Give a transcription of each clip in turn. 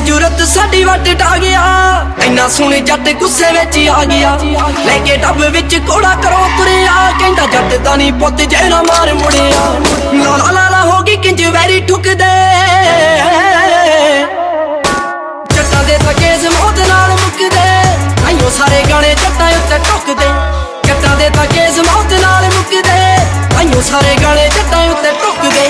ਜੁਰਤ ਸਾਡੀ ਵੱਟ ਢਾ ਗਿਆ, ਇੰਨਾ ਸੁਣ ਜੱਟ ਗੁੱਸੇ ਵਿੱਚ ਆ ਗਿਆ। ਲੈ ਕੇ ਡੱਬ ਵਿੱਚ ਕੋੜਾ ਕਰੋ ਤੁਰਿਆ, ਕਹਿੰਦਾ ਜੱਟ ਦਾ ਨਹੀਂ ਪੁੱਤ ਜਿਹੜਾ ਮਾਰ ਮੁੜਿਆ। ਲਾਲਾ ਲਾਲਾ ਹੋ ਗਈ ਕਿੰਜ ਵੈਰੀ ਠੁਕਦੇ, ਜੱਟਾਂ ਦੇ ਤਾਂ ਕੇਸ ਮੌਤ ਨਾਲ ਮੁੱਕਦੇ। ਆਈਓ ਸਾਰੇ ਗਾਣੇ ਜੱਟਾਂ ਉੱਤੇ ਟੁੱਕਦੇ, ਜੱਟਾਂ ਦੇ ਤਾਂ ਕੇਸ ਮੌਤ ਨਾਲ ਮੁੱਕਦੇ। ਆਈਓ ਸਾਰੇ ਗਾਣੇ ਜੱਟਾਂ ਉੱਤੇ ਟੁੱਕਦੇ।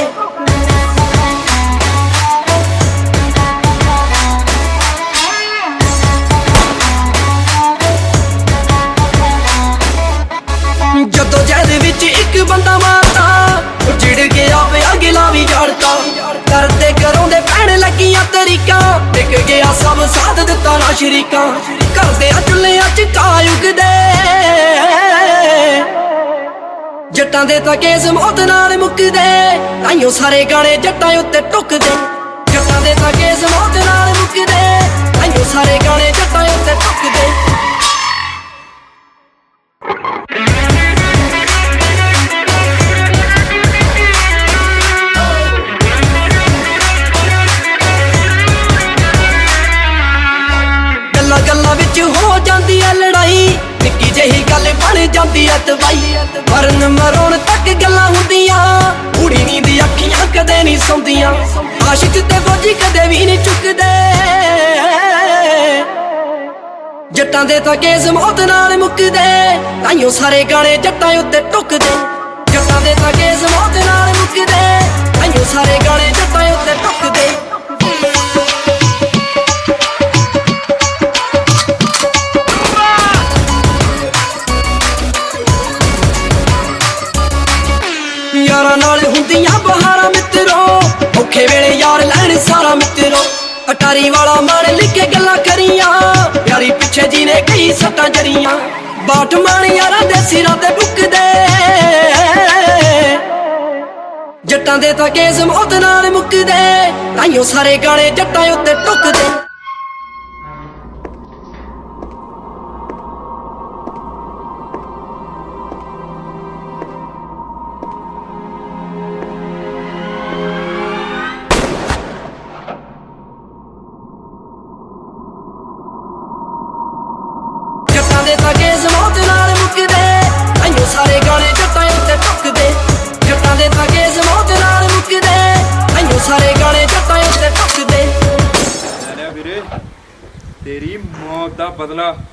ਜਦੋਂ ਜੈਦ ਵਿੱਚ ਇੱਕ ਬੰਦਾ ਮਾਰਦਾ, ਉਹ ਚਿੜ ਗਿਆ ਵੇ ਅਗਲਾ ਵੀ ਜੜਦਾ। ਕਰਦੇ ਕਰਾਉਂਦੇ ਪੈਣ ਲੱਗੀਆਂ ਤਰੀਕਾਂ, ਟਿਕ ਗਿਆ ਸਭ ਸਾਥ ਦਿੱਤਾ ਨਾ ਸ਼ਰੀਕਾਂ। ਕਰਦੇ ਚੁੱਲ੍ਹਿਆਂ ਚ ਘਾਹ ਉਗਦੇ, ਜੱਟਾਂ ਦੇ ਤਾਂ ਕੇਸ ਮੌਤ ਨਾਲ ਮੁੱਕਦੇ। ਤਾਈਓ ਸਾਰੇ ਗਾਣੇ ਜੱਟਾਂ ਉੱਤੇ ਟੁੱਕਦੇ, ਜੱਟਾਂ ਦੇ ਤਾਂ ਕੇਸ ਮੌਤ ਨਾਲ ਮੁੱਕਦੇ। ਤਾਈਓ ਸਾਰੇ ਗਾਣੇ ਜੱਟਾਂ ਉੱਤੇ ਟੁੱਕਦੇ। ਗੱਲਾਂ ਵਿੱਚ ਹੋ ਜਾਂਦੀ ਐ ਲੜਾਈ, ਨਿੱਕੀ ਜਿਹੀ ਗੱਲ ਬਣ ਜਾਂਦੀ ਐ ਤਬਾਈ। ਮਰਨ ਮਰਾਉਣ ਤੱਕ ਗੱਲਾਂ ਹੁੰਦੀਆਂ, ਕੁੜੀ ਨੀਂਦ ਅੱਖੀਆਂ ਕਦੇ ਨਹੀਂ ਸੌਂਦੀਆਂ। ਆਸ਼ਿਕ ਤੇ ਫੌਜੀ ਕਦੇ ਵੀ ਨਹੀਂ ਚੁੱਕਦੇ, ਜੱਟਾਂ ਦੇ ਤਾਂ ਕੇਸ ਮੌਤ ਨਾਲ ਮੁੱਕਦੇ। ਤਾਈਓ ਸਾਰੇ ਗਾਣੇ ਜੱਟਾਂ ਉੱਤੇ ਟੁੱਕਦੇ, ਜੱਟਾਂ ਦੇ ਤਾਂ ਕੇਸ ਮੌਤ ਨਾਲ ਮੁੱਕਦੇ। ਤਾਈਓ ਸਾਰੇ ਗਾਣੇ ਜੱਟਾਂ ਉੱਤੇ ਟੁੱਕਦੇ। ਯਾਰਾਂ ਨਾਲ ਹੁੰਦੀਆਂ ਬਹਾਰਾਂ ਮਿੱਤਰੋ, ਔਖੇ ਵੇਲੇ ਯਾਰ ਲੈਣ ਸਾਰਾ ਮਿੱਤਰੋ। ਅਟਾਰੀ ਵਾਲਾ ਮਾਣ ਲਿਖੇ ਗੱਲਾਂ ਕਰੀਆਂ, ਯਾਰੀ ਪਿੱਛੇ ਜੀ ਨੇ ਕਈ ਸੱਟਾਂ ਜਰੀਆਂ। ਬਾਟ ਮਾਣ ਯਾਰਾਂ ਦੇ ਸਿਰਾਂ ਤੇ ਬੁੱਕਦੇ, ਜੱਟਾਂ ਦੇ ਤਾਂ ਕੇਸ ਮੌਤ ਨਾਲ ਮੁੱਕਦੇ। ਤਾਈਓ ਸਾਰੇ ਗਾਣੇ ਜੱਟਾਂ ਉੱਤੇ ਟੁੱਕਦੇ। ਜੱਟਾਂ ਦੇ ਤਾਂ ਕੇਸ ਮੌਤ ਨਾਲ ਮੁੱਕਦੇ। ਤਾਈਓ ਸਾਰੇ ਗਾਣੇ ਜੱਟਾਂ ਉੱਤੇ ਟੁੱਕਦੇ, ਜੱਟਾਂ ਦੇ ਤਾਂ ਕੇਸ ਮੌਤ ਨਾਲ ਮੁੱਕਦੇ। ਤਾਈਓ ਸਾਰੇ ਗਾਣੇ ਜੱਟਾਂ ਉੱਤੇ ਟੁੱਕਦੇ। ਵੀਰੇ ਤੇਰੀ ਮੌਤ ਦਾ ਬਦਲਾ